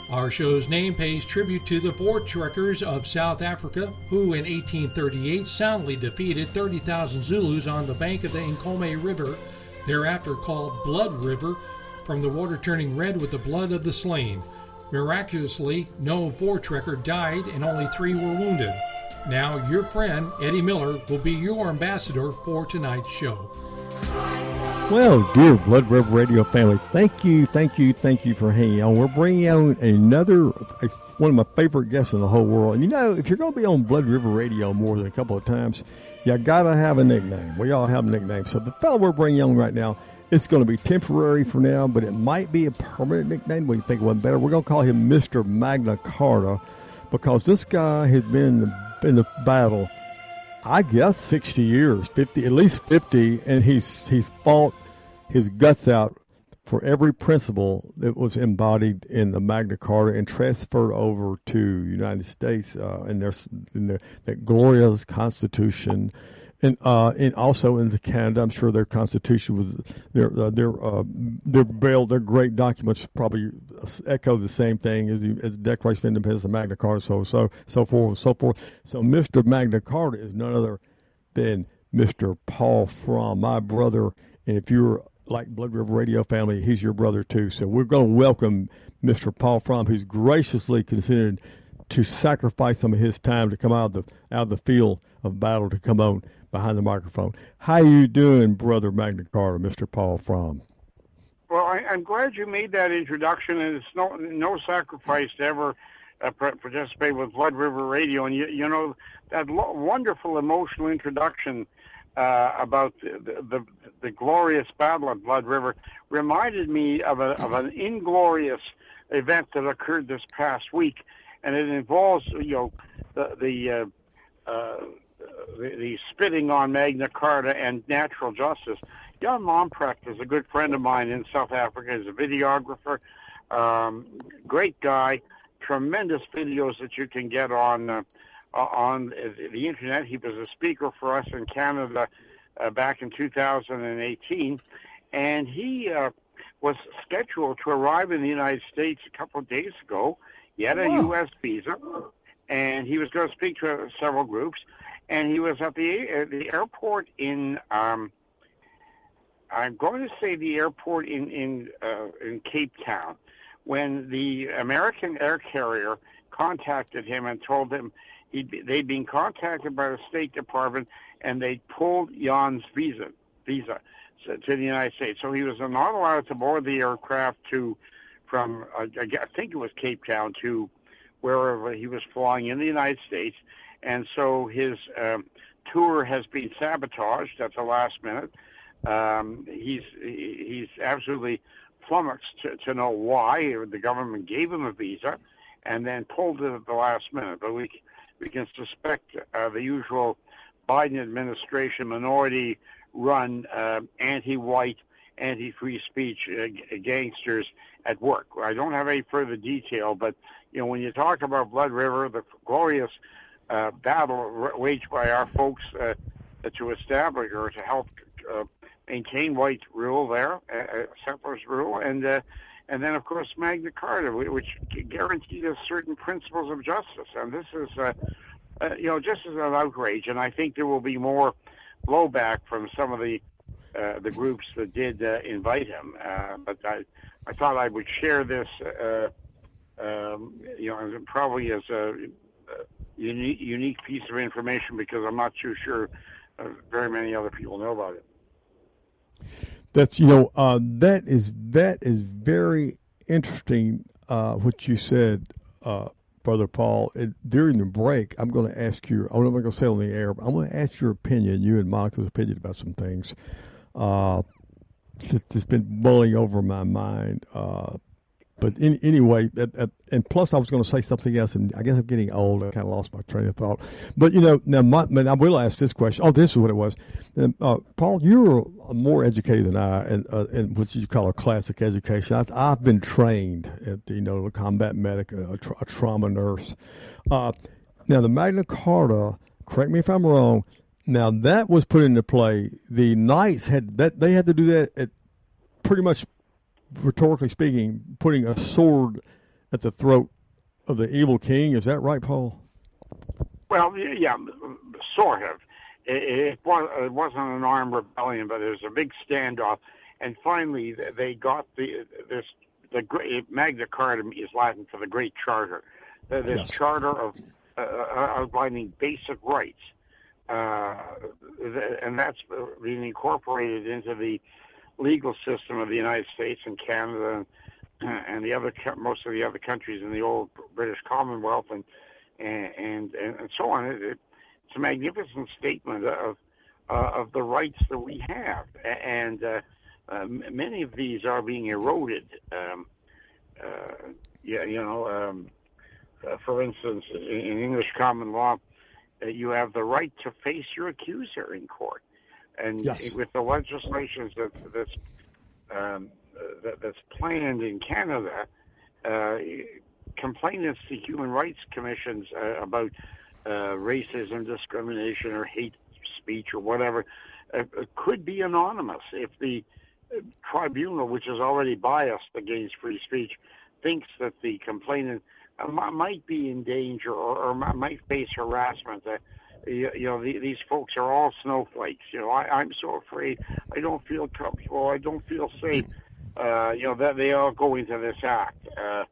Our show's name pays tribute to the Voortrekkers of South Africa, who in 1838 soundly defeated 30,000 Zulus on the bank of the Nkomo River, thereafter called Blood River, from the water turning red with the blood of the slain. Miraculously, no Voortrekker died and only 3 were wounded. Now, your friend, Eddie Miller, will be your ambassador for tonight's show. Well, dear Blood River Radio family, thank you for hanging on. We're bringing on one of my favorite guests in the whole world. And you know, if you're going to be on Blood River Radio more than a couple of times, you got to have a nickname. We all have a nickname. So the fellow we're bringing on right now, it's going to be temporary for now, but it might be a permanent nickname. We think one better. We're going to call him Mr. Magna Carta, because this guy has been in the battle, I guess 60 years, 50, at least 50, and he's fought his guts out for every principle that was embodied in the Magna Carta and transferred over to United States and that glorious Constitution, and also into Canada. I'm sure their Constitution was their bill, their great documents probably echo the same thing as the Declaration of Independence, the Magna Carta, so forth and so forth. So Mr. Magna Carta is none other than Mr. Paul Fromm, my brother. And if you're like Blood River Radio family, he's your brother too. So we're going to welcome Mr. Paul Fromm, who's graciously considered to sacrifice some of his time to come out of the field of battle to come on behind the microphone. How you doing, Brother Magna Carta, Mr. Paul Fromm? Well, I'm glad you made that introduction, and it's no sacrifice to ever participate with Blood River Radio. And you know that wonderful emotional introduction about the glorious battle at Blood River reminded me of an inglorious event that occurred this past week, and it involves the spitting on Magna Carta and natural justice. Jan Momprecht is a good friend of mine in South Africa. He's a videographer, great guy, tremendous videos that you can get on the internet. He was a speaker for us in Canada back in 2018, and he was scheduled to arrive in the United States a couple of days ago. He had a U.S. visa, and he was going to speak to several groups, and he was at the airport in I'm going to say the airport in Cape Town, when the American air carrier contacted him and told him they'd been contacted by the State Department and they pulled Jan's visa to the United States. So he was not allowed to board the aircraft from I think it was Cape Town to wherever he was flying in the United States. And so his tour has been sabotaged at the last minute. He's absolutely flummoxed to know why the government gave him a visa and then pulled it at the last minute. But we can suspect the usual Biden administration minority-run anti-white, anti-free speech gangsters at work. I don't have any further detail, but when you talk about Blood River, the glorious battle waged by our folks to establish or to help maintain white rule there, settlers rule, and then of course Magna Carta, which guaranteed us certain principles of justice. And this is, just as an outrage. And I think there will be more blowback from some of the groups that did invite him. But I thought I would share this, probably as a unique piece of information, because I'm not too sure very many other people know about it. That's that is very interesting what you said, Brother Paul. During the break, I'm going to ask you. I'm not going to say on the air, but I'm going to ask your opinion, you and Monica's opinion about some things. It's been mulling over my mind. But anyway, and plus I was going to say something else, and I guess I'm getting old. I kind of lost my train of thought. But, now I will ask this question. Oh, this is what it was. Paul, you're more educated than I, and what you call a classic education. I've been trained at, a combat medic, a trauma nurse. Now, the Magna Carta, correct me if I'm wrong, now that was put into play. The Knights they had to do that at pretty much, rhetorically speaking, putting a sword at the throat of the evil king. Is that right, Paul? Well, yeah, sort of. It wasn't an armed rebellion, but there was a big standoff, and finally they got the great Magna Carta is Latin for the Great Charter. This charter of outlining basic rights, and that's been incorporated into the legal system of the United States and Canada and the other most of the other countries in the old British Commonwealth and so on. It's a magnificent statement of the rights that we have, and many of these are being eroded. For instance, in English common law, you have the right to face your accuser in court, and with the legislation that's planned in Canada, complainants to human rights commissions about racism, discrimination, or hate speech or whatever could be anonymous if the tribunal, which is already biased against free speech, thinks that the complainant might be in danger or might face harassment. These folks are all snowflakes. I'm so afraid. I don't feel comfortable. I don't feel safe. That they all go into this act.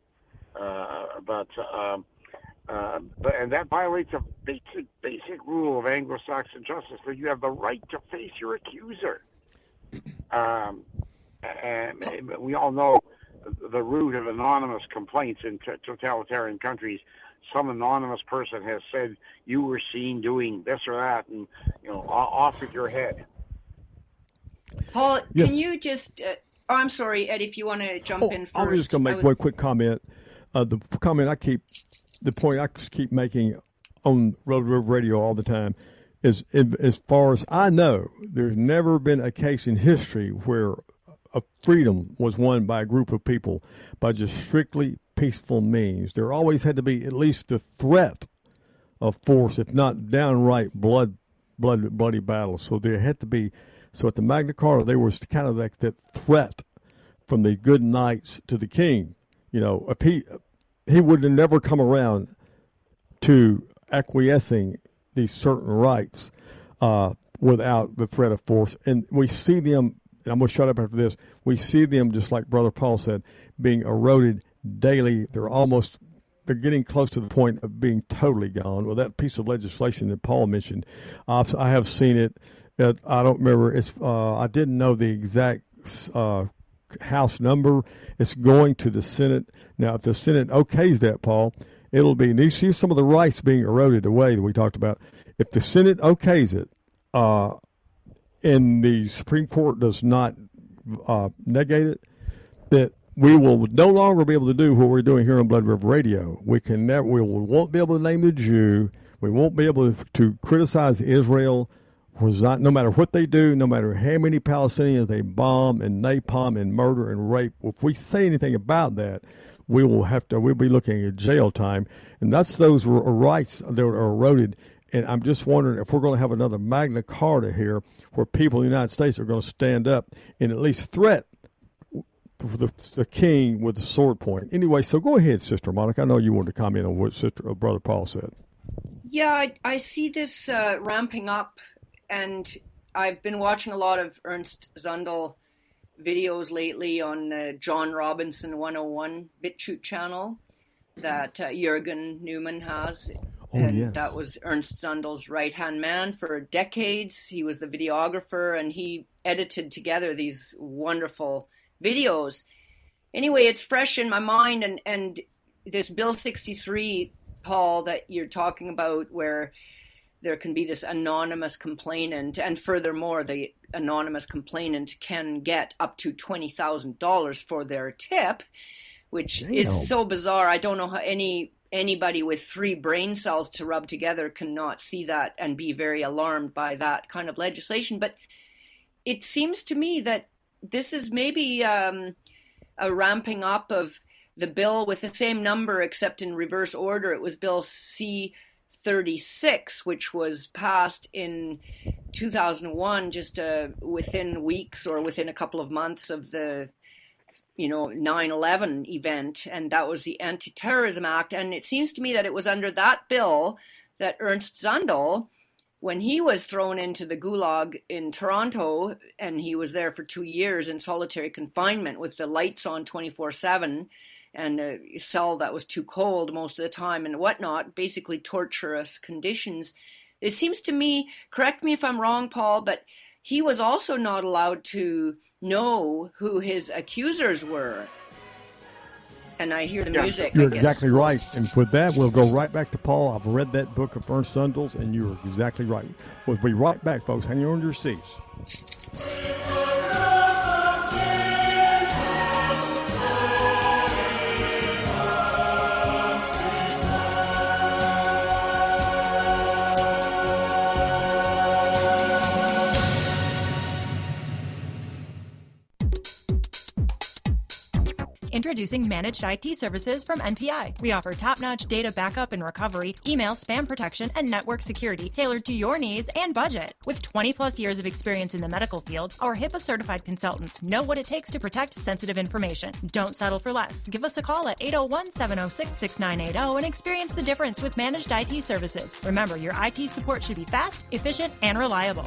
And that violates a basic rule of Anglo-Saxon justice, that you have the right to face your accuser. And we all know the root of anonymous complaints in totalitarian countries. Some anonymous person has said you were seen doing this or that, and off with your head. Paul, yes. Can you just? I'm sorry, Ed, if you want to jump in first. I was just going to make one quick comment. The point I keep making on Road River Radio all the time is, as far as I know, there's never been a case in history where a freedom was won by a group of people by just strictly peaceful means. There always had to be at least the threat of force, if not downright bloody battles. So there had to be. So at the Magna Carta, there was kind of like that threat from the good knights to the king. If he would have never come around to acquiescing these certain rights without the threat of force. And we see them, and I'm going to shut up after this, we see them, just like Brother Paul said, being eroded daily. They're getting close to the point of being totally gone. Well, that piece of legislation that Paul mentioned, I have seen it. I don't remember. I didn't know the exact House number. It's going to the Senate. Now, if the Senate okays that, Paul, it'll be, and you see some of the rights being eroded away that we talked about. If the Senate okays it, and the Supreme Court does not negate it, that we will no longer be able to do what we're doing here on Blood River Radio. We won't be able to name the Jew. We won't be able to criticize Israel. No matter what they do, no matter how many Palestinians they bomb and napalm and murder and rape, if we say anything about that, we'll be looking at jail time. And that's those rights that are eroded. And I'm just wondering if we're going to have another Magna Carta here where people in the United States are going to stand up and at least threat the king with the sword point. Anyway, so go ahead, Sister Monica. I know you wanted to comment on what Brother Paul said. Yeah, I see this ramping up. And I've been watching a lot of Ernst Zundel videos lately on the John Robinson 101 BitChute channel that Jürgen Neumann has. Yes. That was Ernst Zundel's right-hand man for decades. He was the videographer, and he edited together these wonderful videos. Anyway, it's fresh in my mind, and this Bill 63, Paul, that you're talking about, where there can be this anonymous complainant, and furthermore, the anonymous complainant can get up to $20,000 for their tip, which is so bizarre. I don't know how anybody with 3 brain cells to rub together cannot see that and be very alarmed by that kind of legislation. But it seems to me that this is maybe a ramping up of the bill with the same number, except in reverse order. It was Bill C-36, which was passed in 2001, just within weeks or within a couple of months of the 9/11 event, and that was the Anti-Terrorism Act. And it seems to me that it was under that bill that Ernst Zundel, when he was thrown into the Gulag in Toronto, and he was there for 2 years in solitary confinement with the lights on 24/7, and a cell that was too cold most of the time and whatnot, basically torturous conditions. It seems to me, correct me if I'm wrong, Paul, but he was also not allowed to know who his accusers were. And I hear the music. You're exactly right. And with that, we'll go right back to Paul. I've read that book of Ernst Zundel's, and you're exactly right. We'll be right back, folks. Hang on to your seats. Introducing Managed IT Services from NPI. We offer top-notch data backup and recovery, email spam protection, and network security tailored to your needs and budget. With 20-plus years of experience in the medical field, our HIPAA-certified consultants know what it takes to protect sensitive information. Don't settle for less. Give us a call at 801-706-6980 and experience the difference with Managed IT Services. Remember, your IT support should be fast, efficient, and reliable.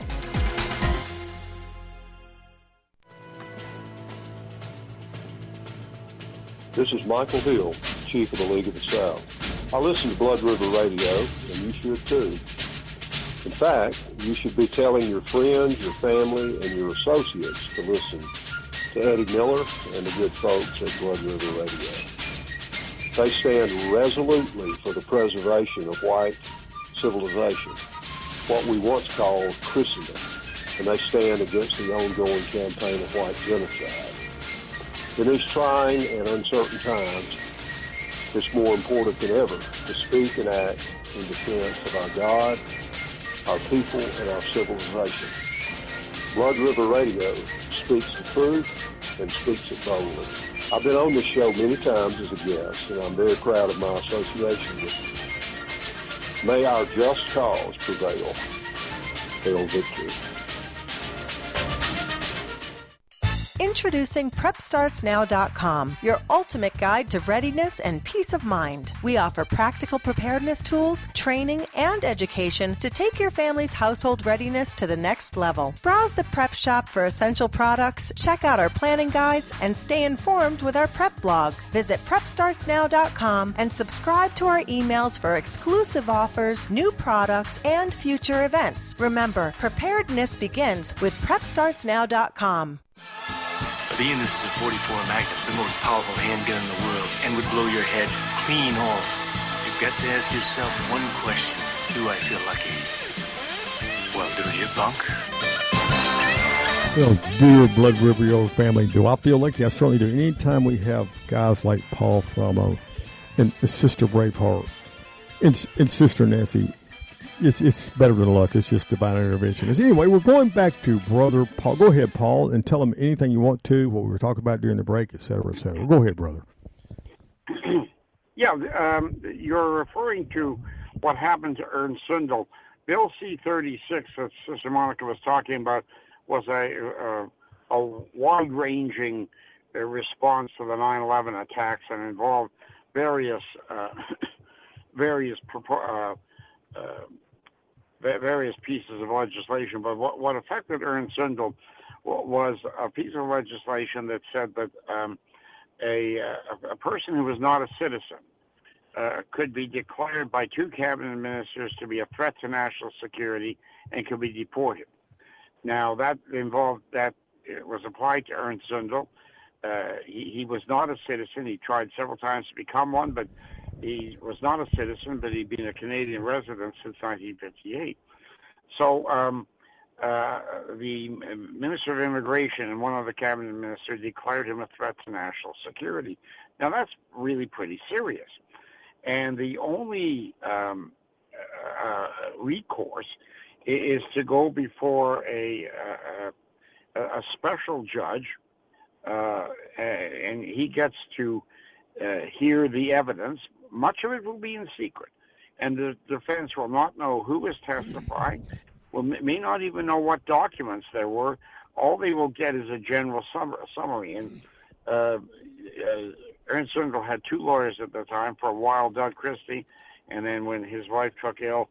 This is Michael Hill, Chief of the League of the South. I listen to Blood River Radio, and you should too. In fact, you should be telling your friends, your family, and your associates to listen to Eddie Miller and the good folks at Blood River Radio. They stand resolutely for the preservation of white civilization, what we once called Christendom, and they stand against the ongoing campaign of white genocide. In these trying and uncertain times, it's more important than ever to speak and act in defense of our God, our people, and our civilization. Blood River Radio speaks the truth and speaks it boldly. I've been on this show many times as a guest, and I'm very proud of my association with you. May our just cause prevail. Hail victory. Introducing PrepStartsNow.com, your ultimate guide to readiness and peace of mind. We offer practical preparedness tools, training, and education to take your family's household readiness to the next level. Browse the prep shop for essential products, check out our planning guides, and stay informed with our prep blog. Visit PrepStartsNow.com and subscribe to our emails for exclusive offers, new products, and future events. Remember, preparedness begins with PrepStartsNow.com. Being this is a 44 Magnum, the most powerful handgun in the world, and would blow your head clean off, you've got to ask yourself one question. Do I feel lucky? Well, do you, punk? Well, dear Blood River Yo family, do I feel lucky? I certainly do. Anytime we have guys like Paul Framo and Sister Braveheart and Sister Nancy, it's better than luck. It's just divine intervention. Anyway, we're going back to Brother Paul. Go ahead, Paul, and tell them anything you want to, what we were talking about during the break, et cetera, et cetera. Go ahead, brother. Yeah, you're referring to what happened to Ernst Zundel. Bill C-36 that Sister Monica was talking about was a wide-ranging response to the 9/11 attacks and involved various pieces of legislation, but what affected Ernst Zundel was a piece of legislation that said that a person who was not a citizen could be declared by two cabinet ministers to be a threat to national security and could be deported. Now that it was applied to Ernst Zundel. He was not a citizen. He tried several times to become one, but he was not a citizen, but he'd been a Canadian resident since 1958. So the Minister of Immigration and one other cabinet minister declared him a threat to national security. Now, that's really pretty serious. And the only recourse is to go before a special judge, and he gets to hear the evidence. Much of it will be in secret, and the defense will not know who is testifying, may not even know what documents there were. All they will get is a general summary, and Ernst Zundel had two lawyers at the time. For a while, Doug Christie, and then when his wife took ill,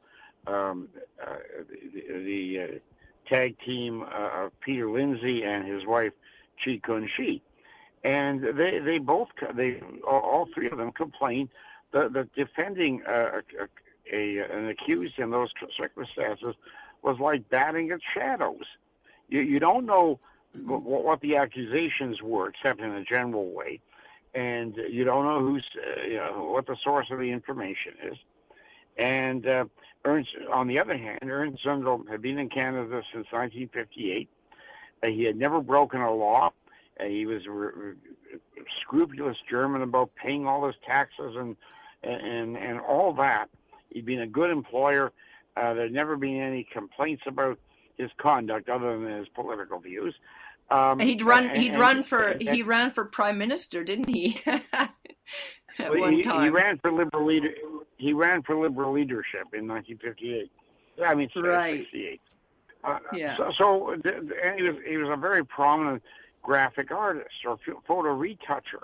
the tag team of Peter Lindsay and his wife Chi Kun Shi, and all three of them complained that defending an accused in those circumstances was like batting at shadows. You don't know what the accusations were, except in a general way, and you don't know what the source of the information is. And on the other hand, Ernst Zundel had been in Canada since 1958. He had never broken a law. He was a scrupulous German about paying all his taxes and all that. He'd been a good employer. There had never been any complaints about his conduct other than his political views. He ran for prime minister, didn't he? One time. He ran for liberal leader. He ran for liberal leadership in 1958. I mean, 68. Yeah. So he was a very prominent graphic artist or photo retoucher.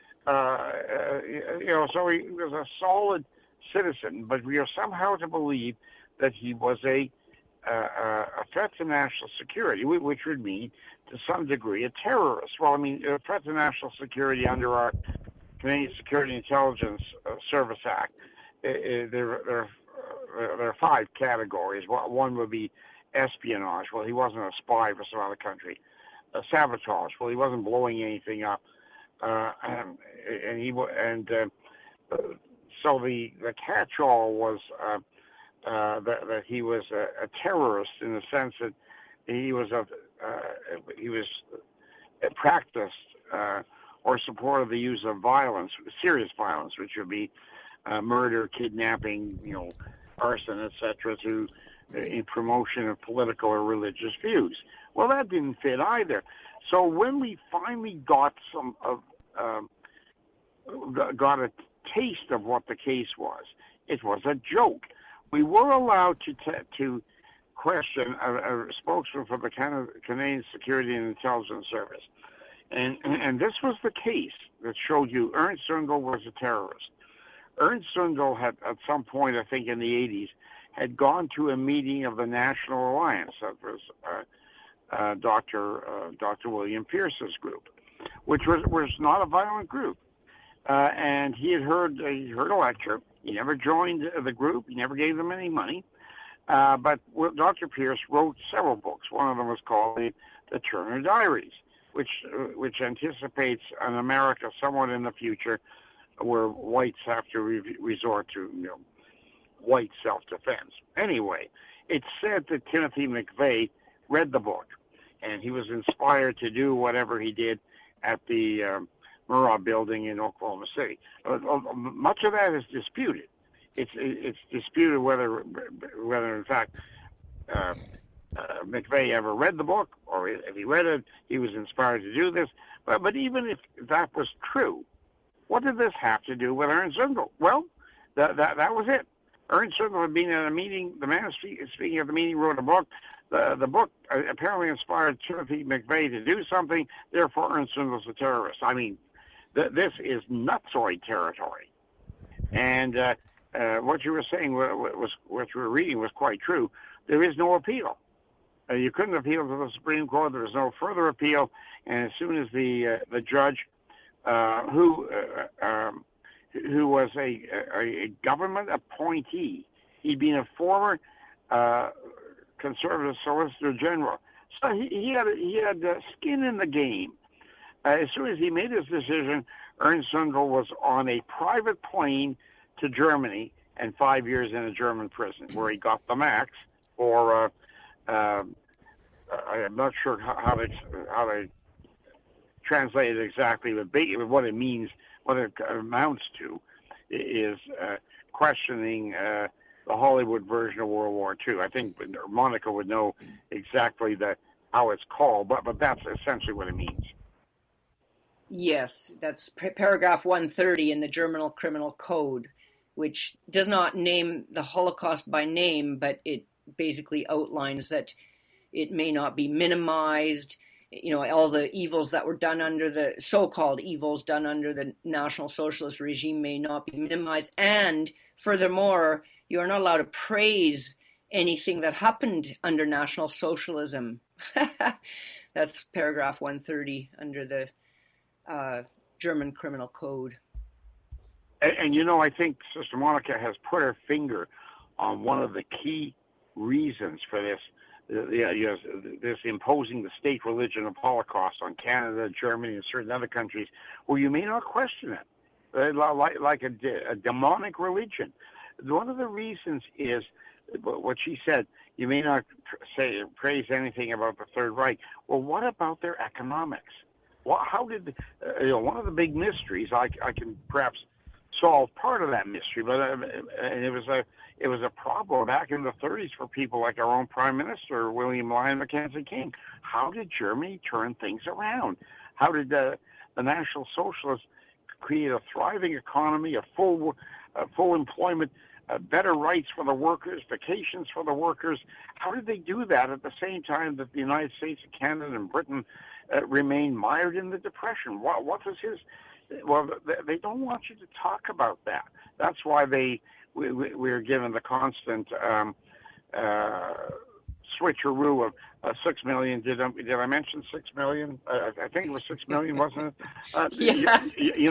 So he was a solid citizen, but we are somehow to believe that he was a threat to national security, which would mean, to some degree, a terrorist. Well, I mean, a threat to national security under our Canadian Security Intelligence Service Act. There are 5 categories. One would be espionage. Well, he wasn't a spy for some other country. Sabotage. Well, he wasn't blowing anything up. So the catch-all was that he was a terrorist in the sense that he was practiced or supported the use of violence, serious violence, which would be murder, kidnapping, arson, etc., in promotion of political or religious views. Well, that didn't fit either. So when we finally got got a taste of what the case was, it was a joke. We were allowed to question a spokesman for the Canadian Security and Intelligence Service, and this was the case that showed you Ernst Zundel was a terrorist. Ernst Zundel had, at some point, I think in the 80s, had gone to a meeting of the National Alliance. That was Dr. William Pierce's group, which was not a violent group. And he had heard a lecture. He never joined the group. He never gave them any money. But Dr. Pierce wrote several books. One of them was called the Turner Diaries, which anticipates an America somewhat in the future where whites have to resort to white self-defense. Anyway, it said that Timothy McVeigh read the book, and he was inspired to do whatever he did at the Murrah Building in Oklahoma City. Much of that is disputed. It's disputed whether in fact McVeigh ever read the book, or if he read it, he was inspired to do this. But even if that was true, what did this have to do with Ernst Zundel? Well, that was it. Ernst Zundel had been at a meeting. The man speaking at the meeting wrote a book. The book apparently inspired Timothy McVeigh to do something. Therefore, Ernst Zundel's a terrorist. I mean, this is nutsoid territory. And what you were saying, what you were reading, was quite true. There is no appeal. You couldn't appeal to the Supreme Court. There was no further appeal. And as soon as the judge, who was a government appointee, he'd been a former conservative Solicitor General, so he had skin in the game. As soon as he made his decision, Ernst Zundel was on a private plane to Germany and 5 years in a German prison, where he got the max for I'm not sure how they translate it exactly, but what it means, what it amounts to, is questioning the Hollywood version of World War II. I think Monica would know exactly how it's called, but that's essentially what it means. Yes, that's paragraph 130 in the German Criminal Code, which does not name the Holocaust by name, but it basically outlines that it may not be minimized, all the evils that were done under the so-called evils done under the National Socialist regime may not be minimized. And furthermore, you are not allowed to praise anything that happened under National Socialism. That's paragraph 130 under the German Criminal Code. And I think Sister Monica has put her finger on one of the key reasons for this. This imposing the state religion of Holocaust on Canada, Germany, and certain other countries, where you may not question it, like a demonic religion. One of the reasons is what she said. You may not praise anything about the Third Reich. Well, what about their economics? Well, how did one of the big mysteries? I can perhaps solve part of that mystery, but and it was a problem back in the 30s for people like our own Prime Minister, William Lyon Mackenzie King. How did Germany turn things around? How did the National Socialists create a thriving economy, a full employment, better rights for the workers, vacations for the workers? How did they do that at the same time that the United States, Canada, and Britain remained mired in the Depression? What was his... Well, they don't want you to talk about that. That's why we're given the constant switcheroo of 6 million. Did I mention 6 million? I think it was 6 million, wasn't it? Yeah.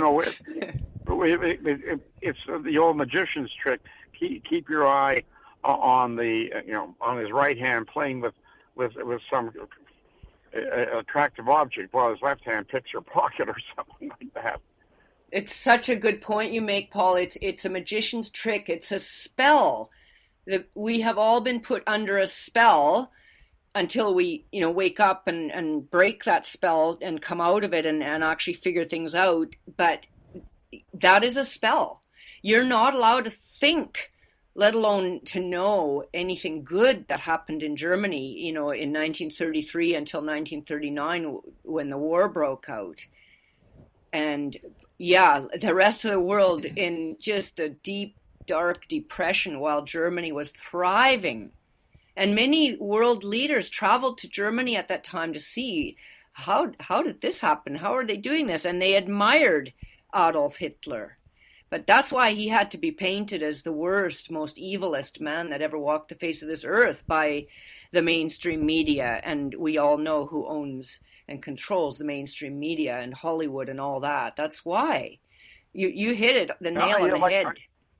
It's the old magician's trick. Keep your eye on the on his right hand playing with some attractive object, while his left hand picks your pocket or something like that. It's such a good point you make, Paul. It's a magician's trick. It's a spell. We have all been put under a spell until we, wake up and break that spell and come out of it and actually figure things out. But that is a spell. You're not allowed to think, let alone to know anything good that happened in Germany, in 1933 until 1939 when the war broke out. And yeah, the rest of the world in just a deep, dark depression while Germany was thriving. And many world leaders traveled to Germany at that time to see how did this happen? How are they doing this? And they admired Adolf Hitler. But that's why he had to be painted as the worst, most evilest man that ever walked the face of this earth by the mainstream media. And we all know who owns and controls the mainstream media and Hollywood and all that. That's why. You hit it, the nail on the head.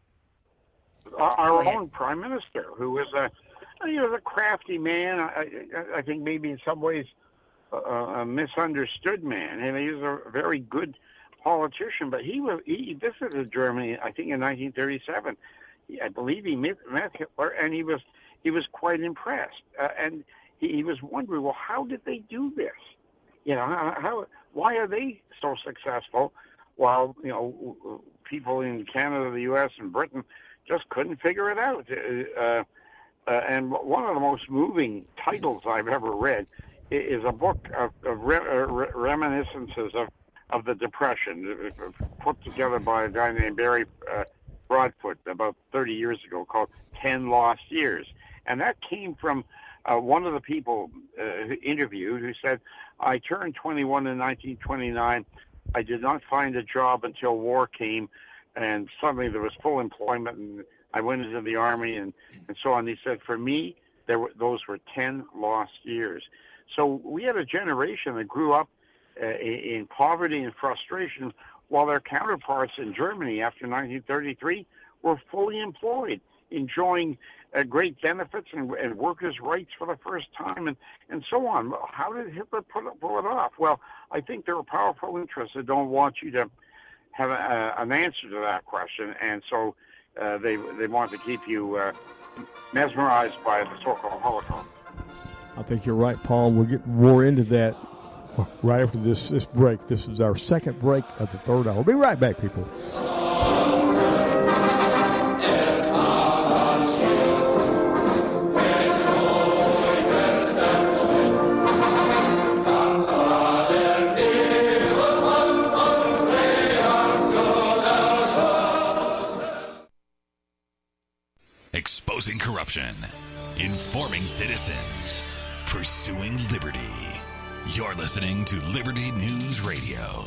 Our own Prime Minister, who was a crafty man, I think maybe in some ways a misunderstood man, and he was a very good politician. But he visited Germany, I think, in 1937. I believe he met Hitler, and he was quite impressed. And he was wondering, well, how did they do this? Why are they so successful while, people in Canada, the U.S., and Britain just couldn't figure it out? And one of the most moving titles I've ever read is a book of reminiscences of the Depression, put together by a guy named Barry Broadfoot about 30 years ago, called 10 Lost Years. And that came from one of the people interviewed who said, I turned 21 in 1929. I did not find a job until war came, and suddenly there was full employment, and I went into the Army and so on. He said, for me, those were 10 lost years. So we had a generation that grew up in poverty and frustration, while their counterparts in Germany after 1933 were fully employed, enjoying great benefits and workers' rights for the first time, and so on. How did Hitler pull it off? Well, I think there are powerful interests that don't want you to have an answer to that question, and so they want to keep you mesmerized by the so-called Holocaust. I think you're right, Paul. We'll get more into that right after this break. This is our second break of the third hour. We'll be right back, people. Exposing corruption, informing citizens, pursuing liberty. You're listening to Liberty News Radio.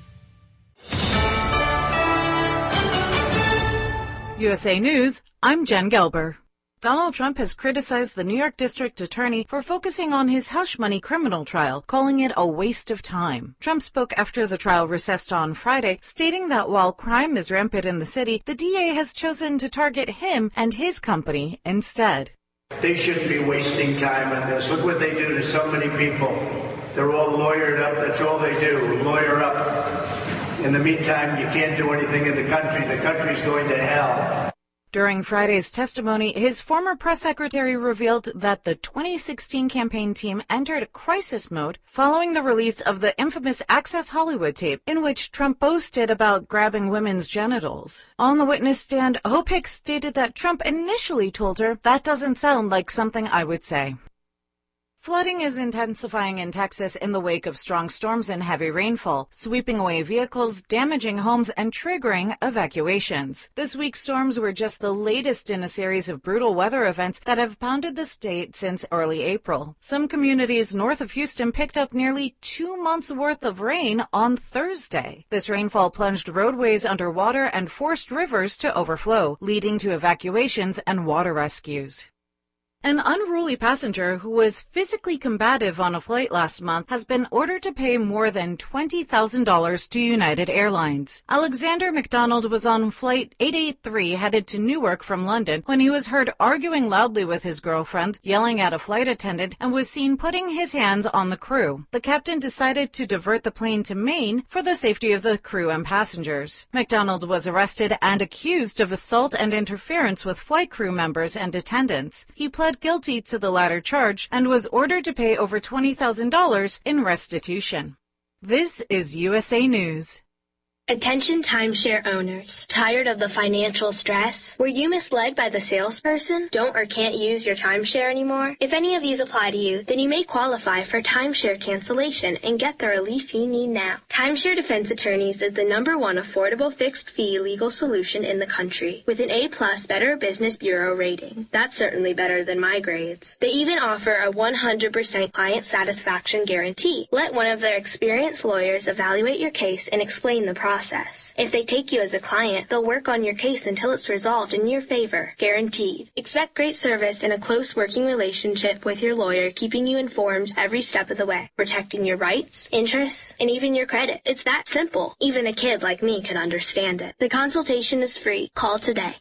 USA News, I'm Jen Gelber. Donald Trump has criticized the New York District Attorney for focusing on his hush money criminal trial, calling it a waste of time. Trump spoke after the trial recessed on Friday, stating that while crime is rampant in the city, the DA has chosen to target him and his company instead. They shouldn't be wasting time on this. Look what they do to so many people. They're all lawyered up. That's all they do, lawyer up. In the meantime, you can't do anything in the country. The country's going to hell. During Friday's testimony, his former press secretary revealed that the 2016 campaign team entered crisis mode following the release of the infamous Access Hollywood tape in which Trump boasted about grabbing women's genitals. On the witness stand, Hope Hicks stated that Trump initially told her, "That doesn't sound like something I would say." Flooding is intensifying in Texas in the wake of strong storms and heavy rainfall, sweeping away vehicles, damaging homes, and triggering evacuations. This week's storms were just the latest in a series of brutal weather events that have pounded the state since early April. Some communities north of Houston picked up nearly 2 months' worth of rain on Thursday. This rainfall plunged roadways underwater and forced rivers to overflow, leading to evacuations and water rescues. An unruly passenger who was physically combative on a flight last month has been ordered to pay more than $20,000 to United Airlines. Alexander McDonald was on Flight 883 headed to Newark from London when he was heard arguing loudly with his girlfriend, yelling at a flight attendant, and was seen putting his hands on the crew. The captain decided to divert the plane to Maine for the safety of the crew and passengers. McDonald was arrested and accused of assault and interference with flight crew members and attendants. He pled guilty to the latter charge and was ordered to pay over $20,000 in restitution. This is USA News. Attention timeshare owners. Tired of the financial stress? Were you misled by the salesperson? Don't or can't use your timeshare anymore? If any of these apply to you, then you may qualify for timeshare cancellation and get the relief you need now. Timeshare Defense Attorneys is the #1 affordable fixed-fee legal solution in the country, with an A+ Better Business Bureau rating. That's certainly better than my grades. They even offer a 100% client satisfaction guarantee. Let one of their experienced lawyers evaluate your case and explain the process. If they take you as a client, they'll work on your case until it's resolved in your favor, guaranteed. Expect great service and a close working relationship with your lawyer, keeping you informed every step of the way, protecting your rights, interests, and even your credit. It's that simple. Even a kid like me can understand it. The consultation is free. Call today.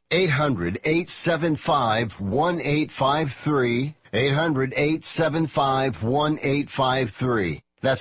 800-875-1853. 800-875-1853. That's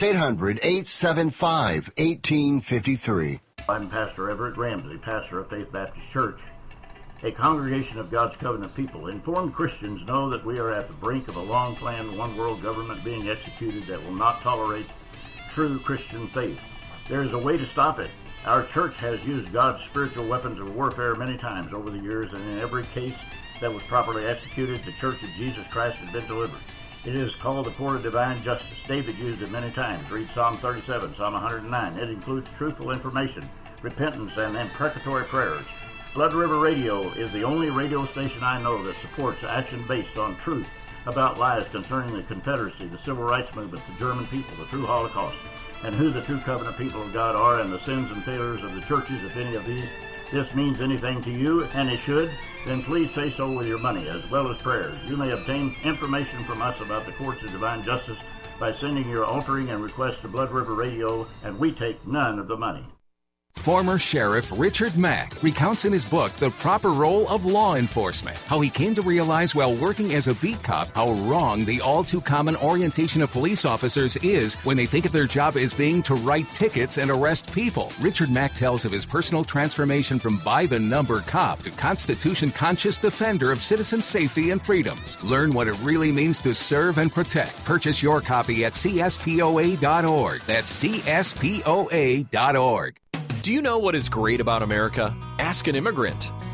800-875-1853. I'm Pastor Everett Ramsey, pastor of Faith Baptist Church, a congregation of God's covenant people. Informed Christians know that we are at the brink of a long-planned one-world government being executed that will not tolerate true Christian faith. There is a way to stop it. Our church has used God's spiritual weapons of warfare many times over the years, and in every case that was properly executed, the Church of Jesus Christ has been delivered. It is called the court of divine justice. David used it many times. Read Psalm 37, Psalm 109. It includes truthful information, repentance, and imprecatory prayers. Blood River Radio is the only radio station I know that supports action based on truth about lies concerning the Confederacy, the Civil Rights Movement, the German people, the true Holocaust, and who the true covenant people of God are, and the sins and failures of the churches, if any of this means anything to you, and it should, then please say so with your money as well as prayers. You may obtain information from us about the courts of divine justice by sending your altering and request to Blood River Radio, and we take none of the money. Former Sheriff Richard Mack recounts in his book The Proper Role of Law Enforcement how he came to realize while working as a beat cop how wrong the all-too-common orientation of police officers is when they think of their job as being to write tickets and arrest people. Richard Mack tells of his personal transformation from by-the-number cop to Constitution-conscious defender of citizen safety and freedoms. Learn what it really means to serve and protect. Purchase your copy at CSPOA.org. That's CSPOA.org. Do you know what is great about America? Ask an immigrant.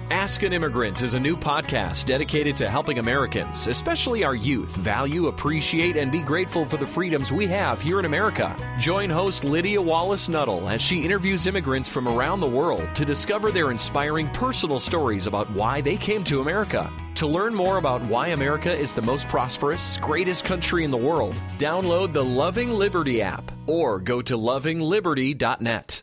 Ask an Immigrant is a new podcast dedicated to helping Americans, especially our youth, value, appreciate, and be grateful for the freedoms we have here in America. Join host Lydia Wallace-Nuttall as she interviews immigrants from around the world to discover their inspiring personal stories about why they came to America. To learn more about why America is the most prosperous, greatest country in the world, download the Loving Liberty app or go to lovingliberty.net.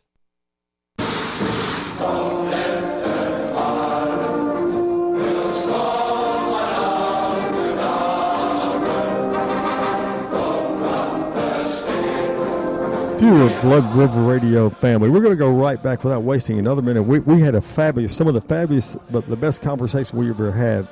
Dear Blood River Radio family, we're going to go right back without wasting another minute. We had some of the fabulous, but the best conversation we ever had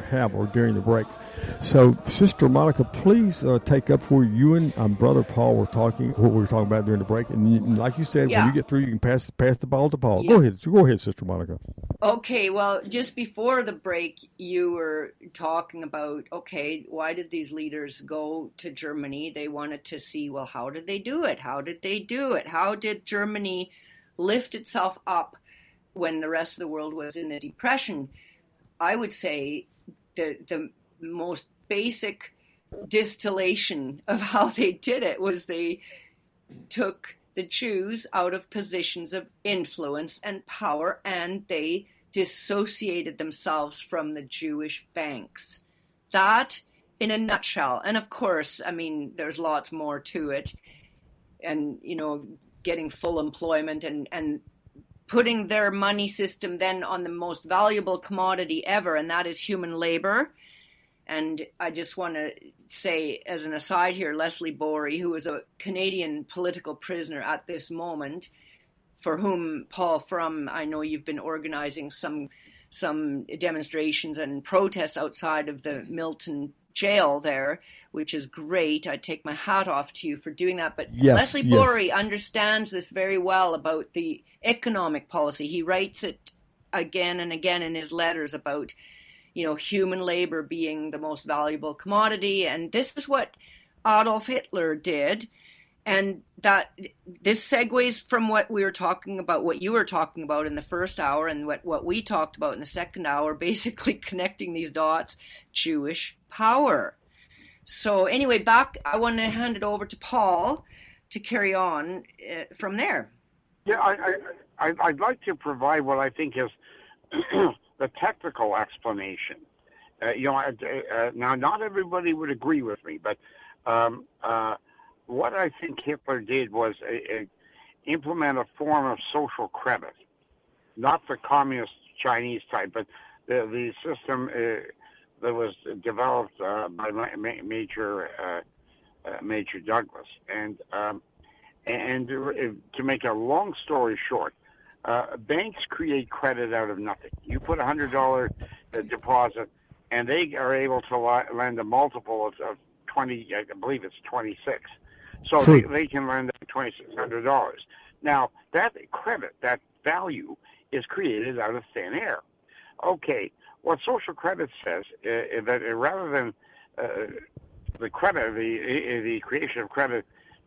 or during the breaks. So, Sister Monica, please take up where you and Brother Paul were talking, what we were talking about during the break. And like you said, when you get through, you can pass the ball to Paul. Yeah. Go ahead, Sister Monica. Okay, well, just before the break, you were talking about, why did these leaders go to Germany? They wanted to see, well, how did they do it? How did they do it? How did Germany lift itself up when the rest of the world was in a depression? I would say the most basic distillation of how they did it was they took the Jews out of positions of influence and power, and they dissociated themselves from the Jewish banks. That in a nutshell. And of course, I mean, there's lots more to it. And, getting full employment and putting their money system then on the most valuable commodity ever, and that is human labor. And I just want to say, as an aside here, Leslie Borey, who is a Canadian political prisoner at this moment, for whom, Paul Frum, I know you've been organizing some demonstrations and protests outside of the Milton jail there, which is great. I take my hat off to you for doing that. But Leslie Borey understands this very well about the economic policy. He writes it again and again in his letters about, human labor being the most valuable commodity. And this is what Adolf Hitler did. And that this segues from what we were talking about, what you were talking about in the first hour, and what we talked about in the second hour, basically connecting these dots, Jewish power. So anyway, I want to hand it over to Paul to carry on from there. Yeah, I'd like to provide what I think is the technical explanation. Now, not everybody would agree with me, but what I think Hitler did was implement a form of social credit, not the communist Chinese type, but the system that was developed by Major Douglas. And to make a long story short, banks create credit out of nothing. You put $100 deposit, and they are able to lend a multiple of 20. I believe it's 26. So they can lend $2,600. Now, that credit, that value, is created out of thin air. Okay, what social credit says is that rather than the credit, the creation of credit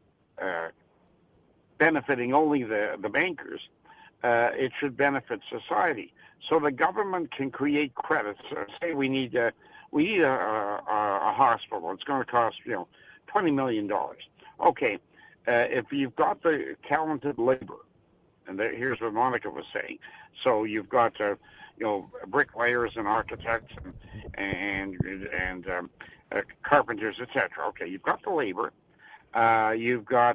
benefiting only the bankers, it should benefit society. So the government can create credits. Say we need a hospital. It's going to cost $20 million. Okay, if you've got the talented labor, and here's what Monica was saying. So you've got bricklayers and architects and carpenters, etc. Okay, you've got the labor. You've got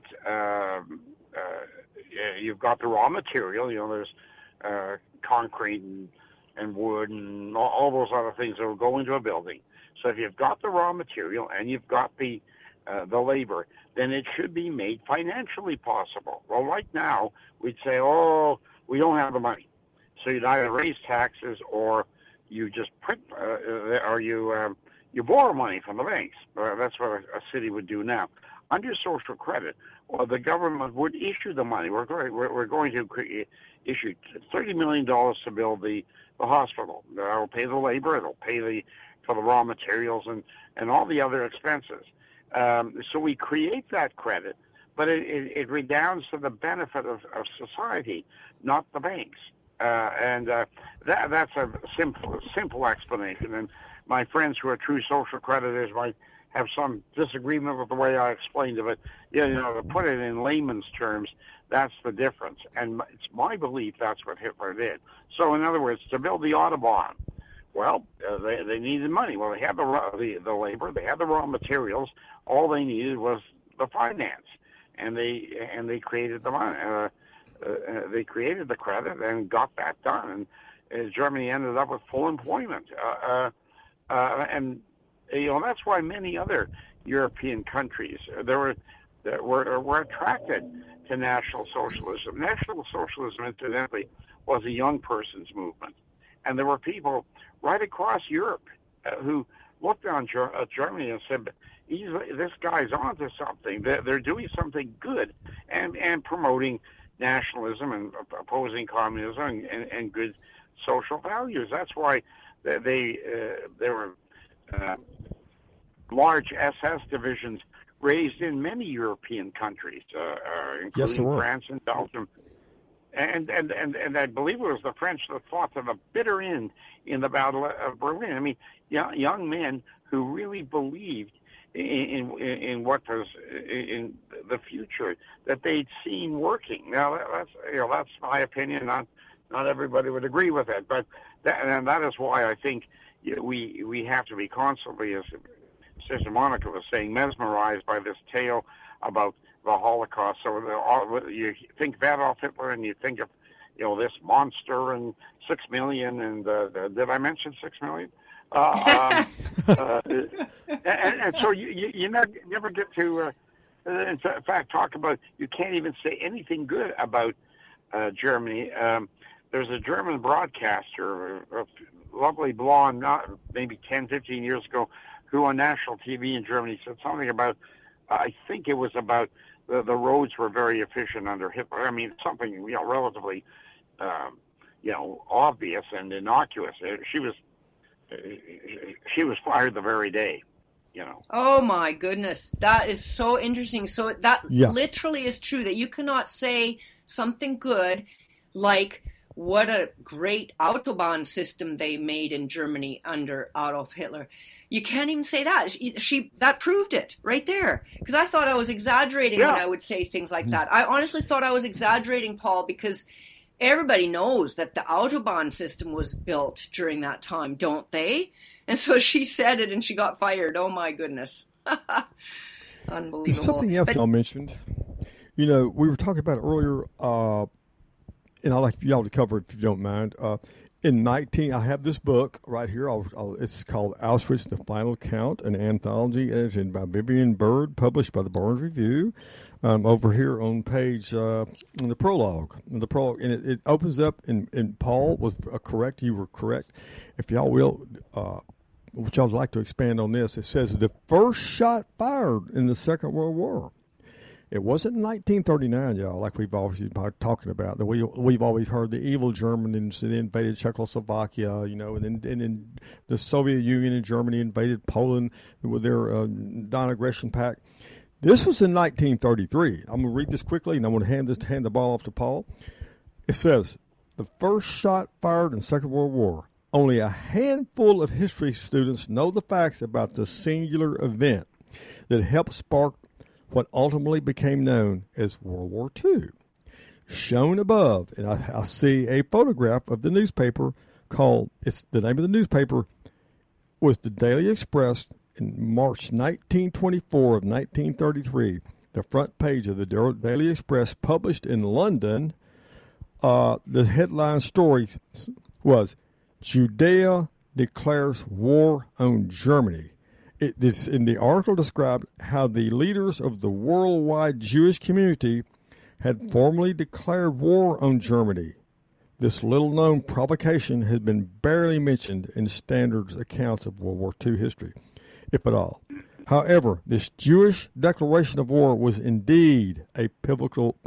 the raw material. There's concrete and wood and all those other things that will go into a building. So if you've got the raw material and you've got the labor, then it should be made financially possible. Well, right now, we'd say, we don't have the money. So you'd either raise taxes or you just print, or you borrow money from the banks. That's what a city would do now. Under social credit, the government would issue the money. We're going to issue $30 million to build the hospital. It'll pay the labor, it'll pay for the raw materials and all the other expenses. So we create that credit, but it redounds to the benefit of society, not the banks. That's a simple explanation. And my friends who are true social creditors might have some disagreement with the way I explained it, but to put it in layman's terms, that's the difference. And it's my belief that's what Hitler did. So, in other words, to build the Autobahn, well, they needed money. Well, they had the labor, they had the raw materials. All they needed was the finance, and they created the money. They created the credit and got that done. And Germany ended up with full employment. And that's why many other European countries were attracted to National Socialism. National Socialism, incidentally, was a young person's movement, and there were people right across Europe who looked on Germany and said, "This guy's onto something. They're doing something good, and promoting nationalism and opposing communism and good social values." That's why there were large SS divisions raised in many European countries, including France and Belgium. And I believe it was the French that fought to the bitter end in the Battle of Berlin. I mean, young men who really believed in what was in the future that they'd seen working. Now that's my opinion. Not everybody would agree with it, but that is why I think we have to be constantly, as Sister Monica was saying, mesmerized by this tale about the Holocaust. So you think of Adolf Hitler and you think of this monster and 6 million and did I mention 6 million? And so you never get to in fact talk about, you can't even say anything good about Germany. There's a German broadcaster, a lovely blonde, maybe 10, 15 years ago, who on national TV in Germany said something about, I think it was about the roads were very efficient under Hitler. I mean, something relatively obvious and innocuous. She was fired the very day. Oh my goodness, that is so interesting. So that literally is true, that you cannot say something good like what a great Autobahn system they made in Germany under Adolf Hitler. You can't even say that. That proved it right there. Because I thought I was exaggerating when I would say things like that. I honestly thought I was exaggerating, Paul, because everybody knows that the Autobahn system was built during that time, don't they? And so she said it and she got fired. Oh my goodness. Unbelievable. There's something else y'all mentioned. We were talking about it earlier, and I'd like y'all to cover it if you don't mind. I have this book right here. It's called Auschwitz, The Final Count, an anthology edited by Vivian Bird, published by the Barnes Review. Over here on page, in the prologue. And it opens up, and Paul was correct. You were correct. If y'all will, which I'd like to expand on this, it says the first shot fired in the Second World War. It wasn't in 1939, y'all, like we've always been talking about. We've always heard the evil Germans invaded Czechoslovakia, and then the Soviet Union and Germany invaded Poland with their non-aggression pact. This was in 1933. I'm going to read this quickly, and I'm going to hand the ball off to Paul. It says, the first shot fired in the Second World War. Only a handful of history students know the facts about the singular event that helped spark what ultimately became known as World War II. Shown above, and I see a photograph of the newspaper the name of the newspaper was the Daily Express in March 1924 of 1933. The front page of the Daily Express, published in London, the headline story was, Judea declares war on Germany. The article described how the leaders of the worldwide Jewish community had formally declared war on Germany. This little-known provocation has been barely mentioned in standard accounts of World War II history, if at all. However, this Jewish declaration of war was indeed a pivotal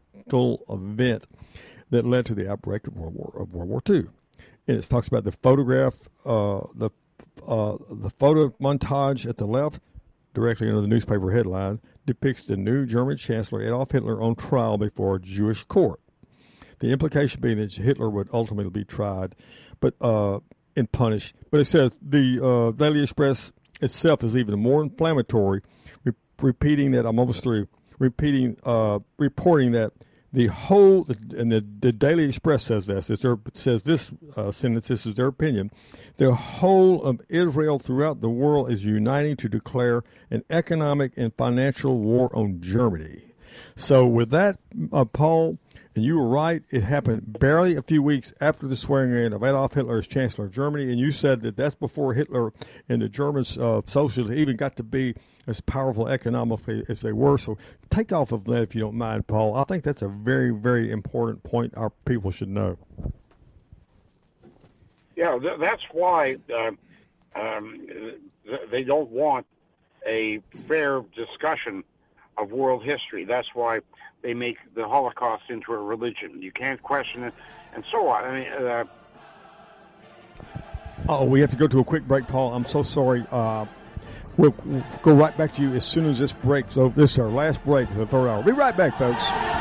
event that led to the outbreak of World War II. And it talks about the photograph, the photo montage at the left, directly under the newspaper headline, depicts the new German Chancellor Adolf Hitler on trial before a Jewish court. The implication being that Hitler would ultimately be tried, but and punished. But it says the Daily Express itself is even more inflammatory, repeating that reporting that the whole, and the Daily Express says this, says this sentence, this is their opinion, the whole of Israel throughout the world is uniting to declare an economic and financial war on Germany. So with that, Paul, and you were right, it happened barely a few weeks after the swearing in of Adolf Hitler as Chancellor of Germany, and you said that that's before Hitler and the German socialists even got to be as powerful economically as they were. So take off of that if you don't mind, Paul. I think that's a very, very important point our people should know. Yeah, that's why they don't want a fair discussion of world history. That's why they make the Holocaust into a religion. You can't question it, and so on. I mean, we have to go to a quick break, Paul. I'm so sorry. We'll go right back to you as soon as this breaks. So this is our last break for the third hour. Be right back, folks.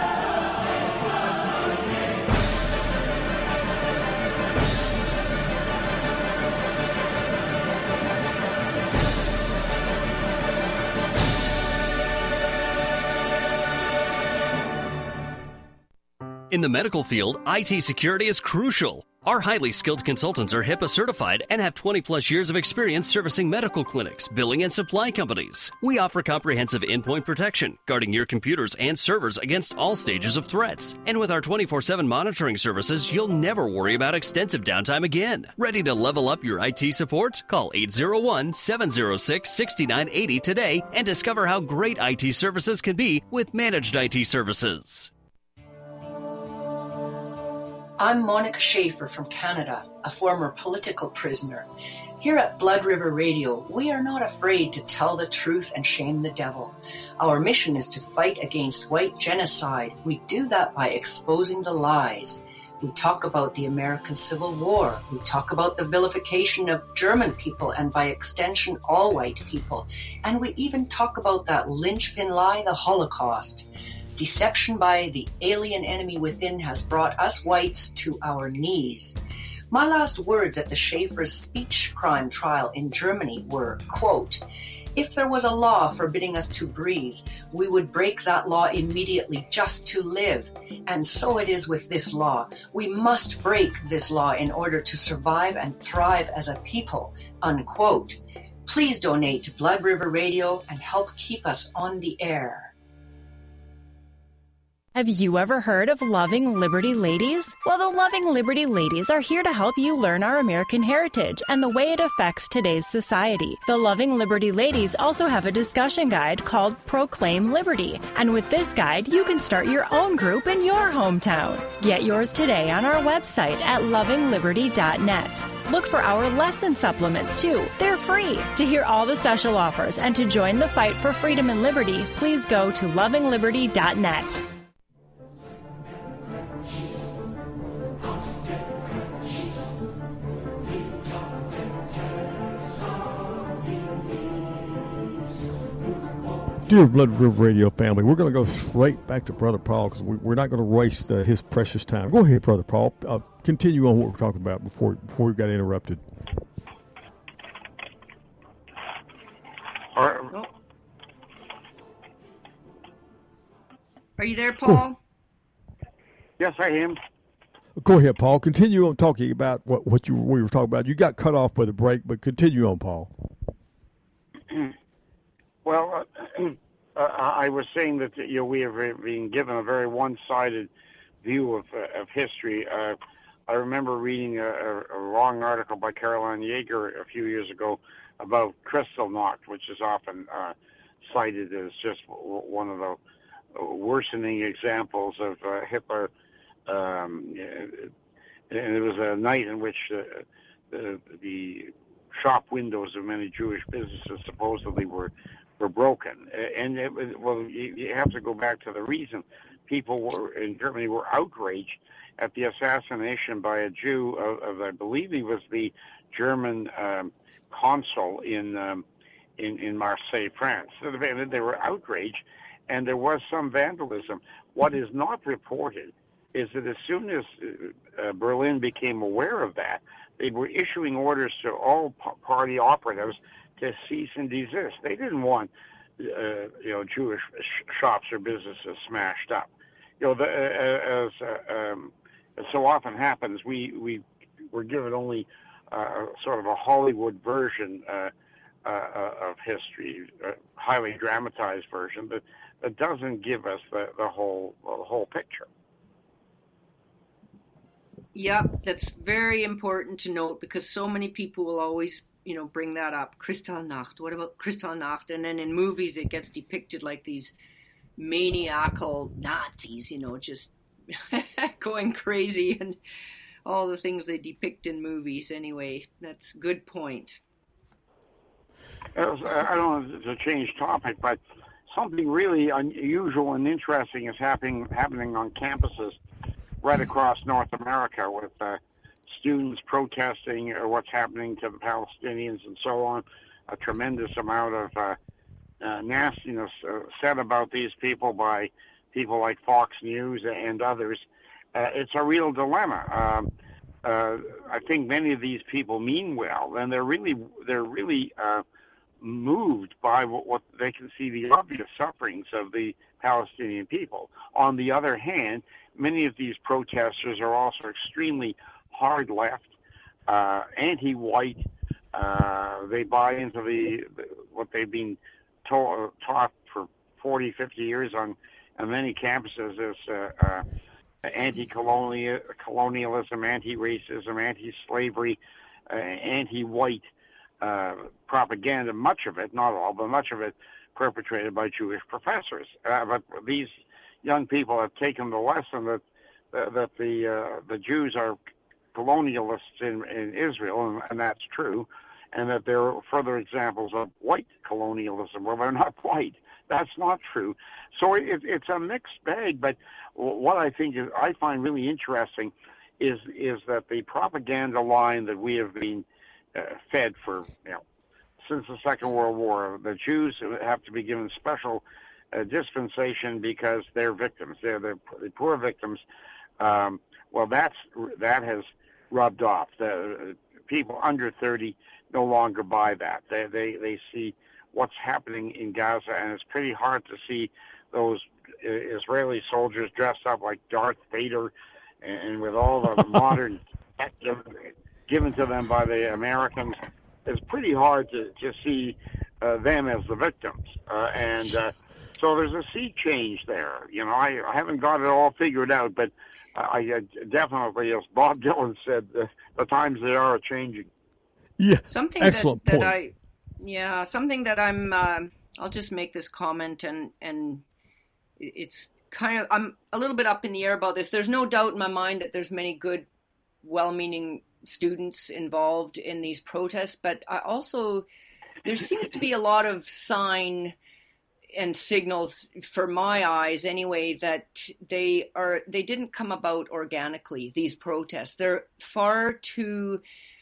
In the medical field, IT security is crucial. Our highly skilled consultants are HIPAA certified and have 20-plus years of experience servicing medical clinics, billing, and supply companies. We offer comprehensive endpoint protection, guarding your computers and servers against all stages of threats. And with our 24/7 monitoring services, you'll never worry about extensive downtime again. Ready to level up your IT support? Call 801-706-6980 today and discover how great IT services can be with managed IT services. I'm Monica Schaefer from Canada, a former political prisoner. Here at Blood River Radio, we are not afraid to tell the truth and shame the devil. Our mission is to fight against white genocide. We do that by exposing the lies. We talk about the American Civil War. We talk about the vilification of German people and by extension all white people. And we even talk about that linchpin lie, the Holocaust. Deception by the alien enemy within has brought us whites to our knees. My last words at the Schaefer's speech crime trial in Germany were, quote, "If there was a law forbidding us to breathe, we would break that law immediately just to live. And so it is with this law. We must break this law in order to survive and thrive as a people," unquote. Please donate to Blood River Radio and help keep us on the air. Have you ever heard of Loving Liberty Ladies? Well, the Loving Liberty Ladies are here to help you learn our American heritage and the way it affects today's society. The Loving Liberty Ladies also have a discussion guide called Proclaim Liberty. And with this guide, you can start your own group in your hometown. Get yours today on our website at lovingliberty.net. Look for our lesson supplements, too. They're free. To hear all the special offers and to join the fight for freedom and liberty, please go to lovingliberty.net. Dear Blood River Radio family, we're going to go straight back to Brother Paul because we're not going to waste his precious time. Go ahead, Brother Paul. Continue on what we're talking about before we got interrupted. Are you there, Paul? Yes, I am. Go ahead, Paul. Continue on talking about what we were talking about. You got cut off by the break, but continue on, Paul. Well, I was saying that we have been given a very one-sided view of history. I remember reading a long article by Caroline Yeager a few years ago about Kristallnacht, which is often cited as just one of the worsening examples of Hitler. And it was a night in which the shop windows of many Jewish businesses supposedly were broken. And you have to go back to the reason. People in Germany were outraged at the assassination by a Jew of I believe he was the German consul in Marseille, France. So they were outraged, and there was some vandalism. What is not reported is that as soon as Berlin became aware of that, they were issuing orders to all party operatives to cease and desist. They didn't want, Jewish shops or businesses smashed up. As so often happens, we were given only sort of a Hollywood version of history, a highly dramatized version, but that doesn't give us the whole picture. Yeah, that's very important to note, because so many people will always, bring that up. Kristallnacht. What about Kristallnacht? And then in movies, it gets depicted like these maniacal Nazis, just going crazy, and all the things they depict in movies. Anyway, that's a good point. I don't know to change topic, but something really unusual and interesting is happening on campuses right across North America, with students protesting what's happening to the Palestinians and so on. A tremendous amount of nastiness said about these people by people like Fox News and others. It's a real dilemma. I think many of these people mean well, and they're really moved by what they can see the obvious sufferings of the Palestinian people. On the other hand, many of these protesters are also extremely hard left, anti-white. They buy into what they've been taught for 40, 50 years on many campuses as anti-colonialism, anti-racism, anti-slavery, anti-white propaganda, much of it, not all, but much of it perpetrated by Jewish professors. But these young people have taken the lesson that the Jews are colonialists in Israel, and that's true, and that there are further examples of white colonialism. Well, they're not white. That's not true. So it's a mixed bag, but what I find really interesting is that the propaganda line that we have been fed for, since the Second World War, the Jews have to be given special dispensation because they're victims. They're the poor victims. Well, that has rubbed off. The people under 30 no longer buy that. They see what's happening in Gaza, and it's pretty hard to see those Israeli soldiers dressed up like Darth Vader and with all the modern tech given to them by the Americans. It's pretty hard to see them as the victims. So there's a sea change there. I haven't got it all figured out, but I definitely, as Bob Dylan said, the times they are changing. Yeah, something excellent point. Something that I'll just make this comment, and it's kind of, I'm a little bit up in the air about this. There's no doubt in my mind that there's many good, well-meaning students involved in these protests, but there seems to be a lot of sign and signals, for my eyes anyway, that they didn't come about organically, these protests. They're far too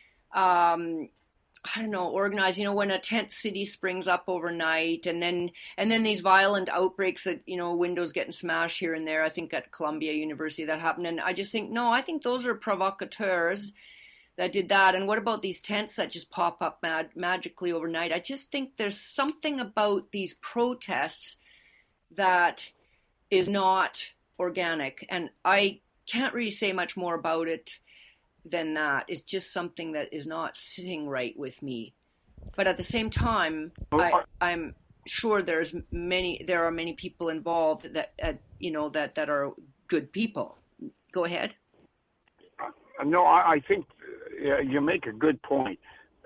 organized. When a tent city springs up overnight, and then these violent outbreaks that, windows getting smashed here and there. I think at Columbia University that happened, and I just think, no, I think those are provocateurs that did that. And what about these tents that just pop up magically overnight? I just think there's something about these protests that is not organic, and I can't really say much more about it than that. It's just something that is not sitting right with me. But at the same time, I'm sure there are many people involved that that are good people. Go ahead. No, I think you make a good point.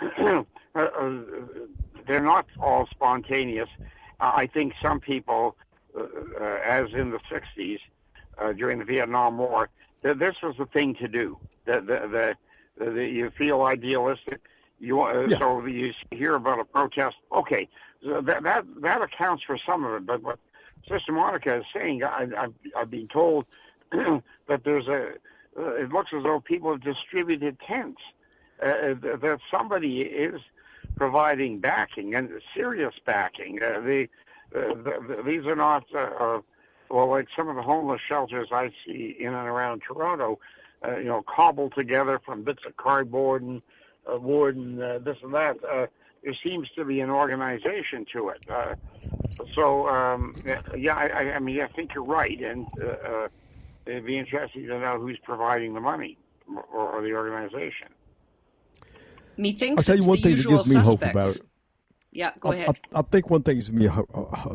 They're not all spontaneous. I think some people, as in the 60s, during the Vietnam War, this was the thing to do. You feel idealistic. Yes. So you hear about a protest. Okay, so that accounts for some of it. But what Sister Monica is saying, I've been told that it looks as though people have distributed tents. That somebody is providing backing, and serious backing. These are not well, like some of the homeless shelters I see in and around Toronto, cobbled together from bits of cardboard and wood and this and that. There seems to be an organization to it. I think you're right, and it'd be interesting to know who's providing the money or the organization. I'll tell you one thing that gives me hope about it. Yeah, go ahead. I think one thing gives me hope.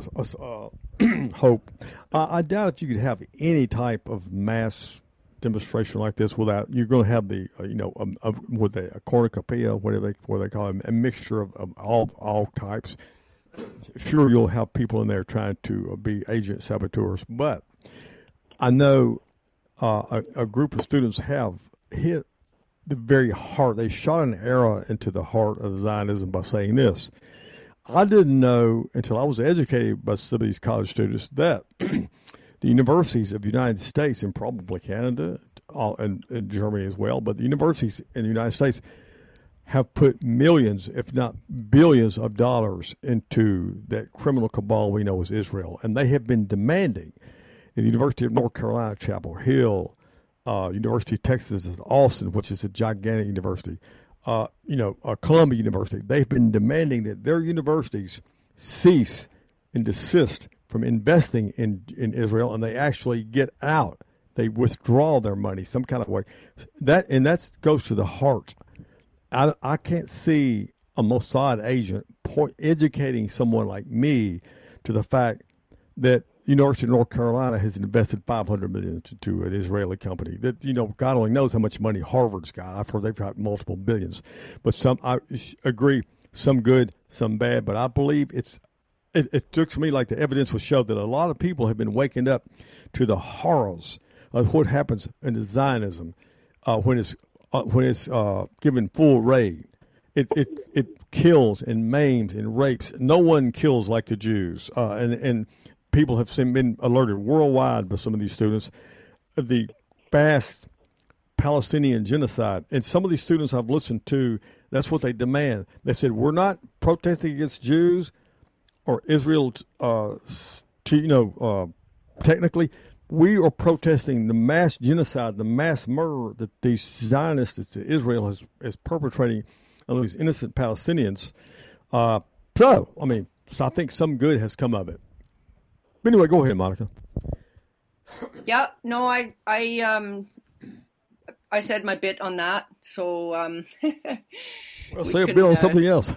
I doubt if you could have any type of mass demonstration like this without you're going to have the a cornucopia, whatever they call it, a mixture of all types. Sure, you'll have people in there trying to be agent saboteurs, but I know a group of students have hit the very heart. They shot an arrow into the heart of Zionism by saying this. I didn't know until I was educated by some of these college students that the universities of the United States and probably Canada and Germany as well, but the universities in the United States have put millions, if not billions of dollars into that criminal cabal we know as Israel. And they have been demanding at the University of North Carolina, Chapel Hill, University of Texas at Austin, which is a gigantic university, Columbia University. They've been demanding that their universities cease and desist from investing in Israel, and they actually get out. They withdraw their money some kind of way. That goes to the heart. I can't see a Mossad agent educating someone like me to the fact that University of North Carolina has invested $500 million to an Israeli company. That God only knows how much money Harvard's got. I've heard they've got multiple billions. But I agree, some good, some bad. But I believe it looks to me like the evidence will show that a lot of people have been waking up to the horrors of what happens in the Zionism when it's given full reign. It kills and maims and rapes. No one kills like the Jews, and people have been alerted worldwide by some of these students of the vast Palestinian genocide. And some of these students I've listened to, that's what they demand. They said, we're not protesting against Jews or Israel, technically. We are protesting the mass genocide, the mass murder that these Zionists, that Israel is perpetrating on these innocent Palestinians. So I think some good has come of it. But anyway, go ahead, Monica. Yeah, no, I said my bit on that, so well, say a bit on something else.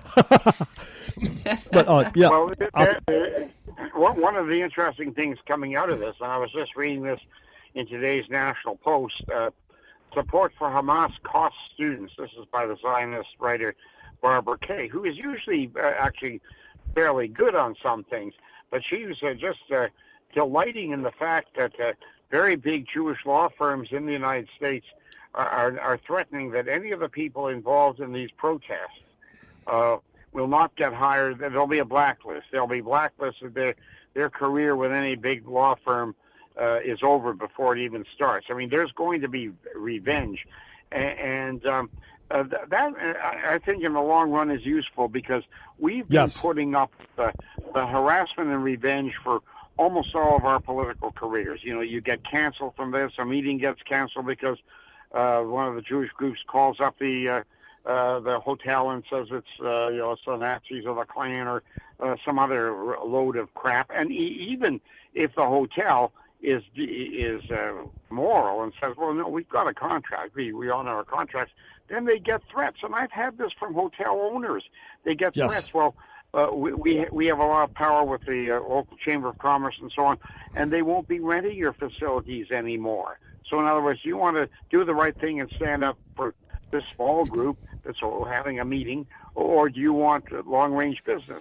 But yeah. Well, one of the interesting things coming out of this, and I was just reading this in today's National Post, support for Hamas costs students. This is by the Zionist writer Barbara Kay, who is usually actually fairly good on some things. But she was just delighting in the fact that very big Jewish law firms in the United States are threatening that any of the people involved in these protests will not get hired. There'll be a blacklist. They'll be blacklisted. Their career with any big law firm is over before it even starts. There's going to be revenge. And that, I think, in the long run is useful because we've been putting up the harassment and revenge for almost all of our political careers. You get canceled from this. A meeting gets canceled because one of the Jewish groups calls up the hotel and says it's the Nazis or the Klan or some other load of crap. And even if the hotel is moral and says, well, no, we've got a contract, we honor our contracts, then they get threats. And I've had this from hotel owners. They get threats. Well, we have a lot of power with the local Chamber of Commerce and so on, and they won't be renting your facilities anymore. So in other words, you want to do the right thing and stand up for this small group that's having a meeting, or do you want long-range business?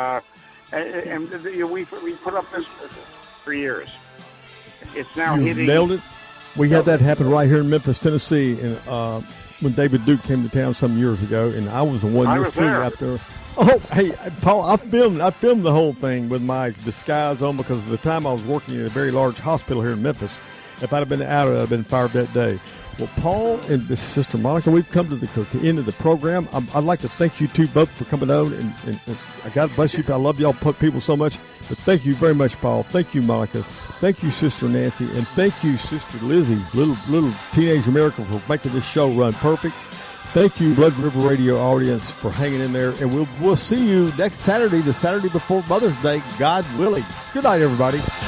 We put up this for years. It's now hitting. Nailed it. We had that happen right here in Memphis, Tennessee, and when David Duke came to town some years ago, and I was the one out there. Oh, hey, Paul, I filmed the whole thing with my disguise on because of the time I was working in a very large hospital here in Memphis. If I'd have been out, I'd have been fired that day. Well, Paul and his sister Monica, we've come to the end of the program. I'd like to thank you two both for coming on, and God bless you. I love y'all people so much. But thank you very much, Paul. Thank you, Monica. Thank you, Sister Nancy, and thank you, Sister Lizzie, little teenage miracle, for making this show run perfect. Thank you, Blood River Radio audience, for hanging in there, and we'll see you next Saturday, the Saturday before Mother's Day, God willing. Good night, everybody.